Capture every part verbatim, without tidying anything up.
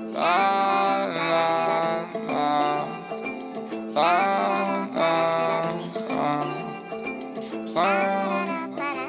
La, la, la, la, la, la.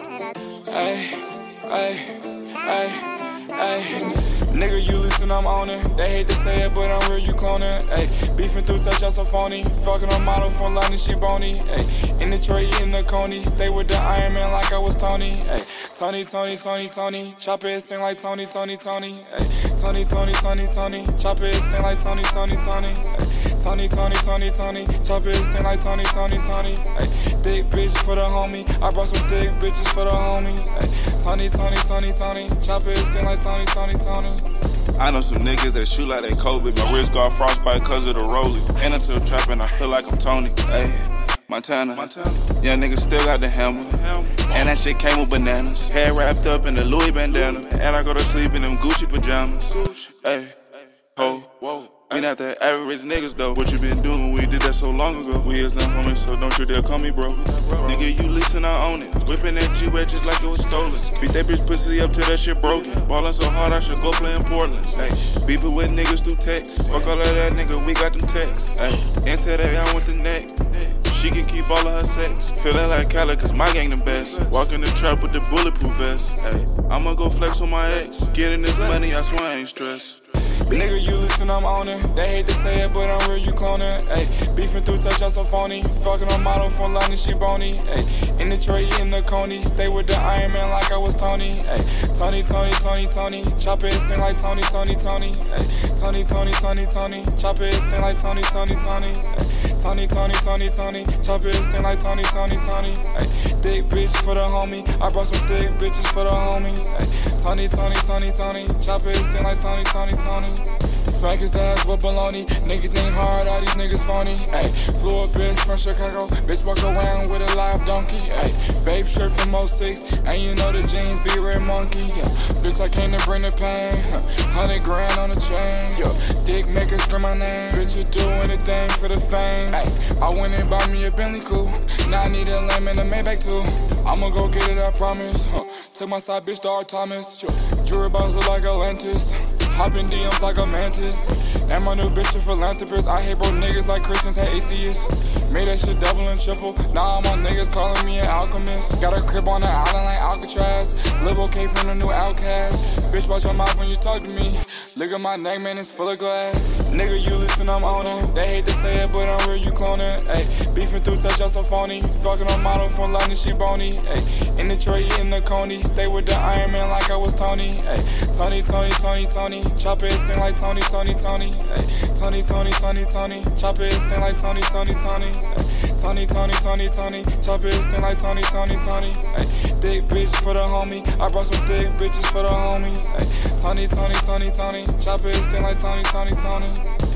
Ay, ay, ay, ay. Nigga, you listen, I'm on it. They hate to say it, but I'm real, you cloning. Ay, beefing through touch, y'all so phony. Fucking on model from London, she bony. Ay, in Detroit, eating the coney. Stay with the Iron Man like I was Tony. Ay, Tony, Tony, Tony, Tony. Chop it, sing like Tony, Tony, Tony. Ay, Tony, Tony, Tony, Tony. Chop it, sing like Tony, Tony, Tony. Ay, Tony, Tony, Tony, Tony. Chop it, sing like Tony, Tony, Tony. Ay, thick bitch for the homie. I brought some thick bitches for the homies. Ay, Tony, Tony, Tony, Tony. Chop it, sing like Tony, Tony, Tony. I know some niggas that shoot like they Kobe. My wrist got frostbite cause of the rollie. And until trapping, I feel like I'm Tony. Ay, Montana. Montana. Young niggas still got the hammer. And that shit came with bananas. Hair wrapped up in the Louis bandana. And I go to sleep in them Gucci pajamas. Ay, ho, whoa. We not the average niggas though. What you been doing? We did that so long ago. We is not homies, so don't you dare call me bro. Nigga, you leasing, I own it. Whipping that G-Wet just like it was stolen. Beat that bitch pussy up till that shit broken. Ballin' so hard I should go play in Portland. Ay, beefing with niggas through text. Fuck all of that nigga, we got them texts. Ay, into that I want the neck. She can keep all of her sex. Feeling like Cali cause my gang the best. Walk in the trap with the bulletproof vest. Ay, I'ma go flex on my ex. Getting this money, I swear I ain't stressed. Nigga, you listen, I'm on it. They hate to say it, but I'm real, you cloning. Ay, beefing through touch, y'all so phony. Fucking on model from London, she bony. Ay, in Detroit, eating the coney. Stay with the Iron Man like I was Tony. Ay, Tony, Tony, Tony, Tony. Chop it, sing like Tony, Tony, Tony. Ay, Tony, Tony, Tony, Tony. Chop it, sing like Tony, Tony, Tony. Ay, Tony, Tony, Tony, Tony. Chop it, sing like Tony, Tony, Tony. Ay, thick bitch for the homie. I brought some thick bitches for the homies. Ay, Tony, Tony, Tony, Tony. Chop it, sing like Tony, Tony, Tony. Smack his ass with baloney. Niggas ain't hard, all these niggas phony. Ay, flew a bitch from Chicago. Bitch walk around with a live donkey. Ay, babe shirt from oh six. And you know the jeans be red monkey. Yeah. Bitch, I came to bring the pain. Hundred grand on the chain. Yo, dick make her scream my name. Bitch, you do anything for the fame. Ay, I went and bought me a Bentley coupe. Now I need a lamb and a Maybach too. I'ma go get it, I promise. Huh. Took my side bitch to R. Thomas. Yo, jewelry bottles look like Atlantis. Hop in D Ms like a mantis. And my new bitch a philanthropist. I hate broke niggas like Christians hate atheists. Made that shit double and triple. Now all my niggas calling me an alchemist. Got a crib on the island like Alcatraz. Live okay from the new Outcast. Bitch, watch your mouth when you talk to me. Look at my neck, man, it's full of glass. Nigga, you listen, I'm on it. They hate to say it, but I'm real, you cloning. Ay, beefing through touch, y'all so phony. Fucking on model from London, she bony. Ay, in Detroit, eating the coney. Stay with the Iron Man like I was Tony. Ay, Tony, Tony, Tony, Tony. Chop it, sing like Tony, Tony, Tony. Ay, Tony, Tony, Tony, Tony. Chop it, sing like Tony, Tony, Tony. Ay, Tony, Tony, Tony, Tony. Chop it, sing like Tony, Tony, Tony. Ay, thick bitch for the homie. I brought some thick bitches for the homies. Ay, Tony, Tony, Tony, Tony. Chop it, sing like Tony, Tony, Tony.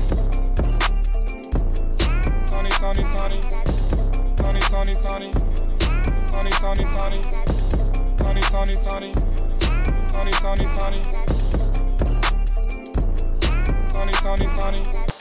Tony, Tony, Tony. Tony, Tony, Tony. Tony, Tony, Tony. Tony, Tony, Tony. Tony, Tony, Tony. Tony, Tony, Tony.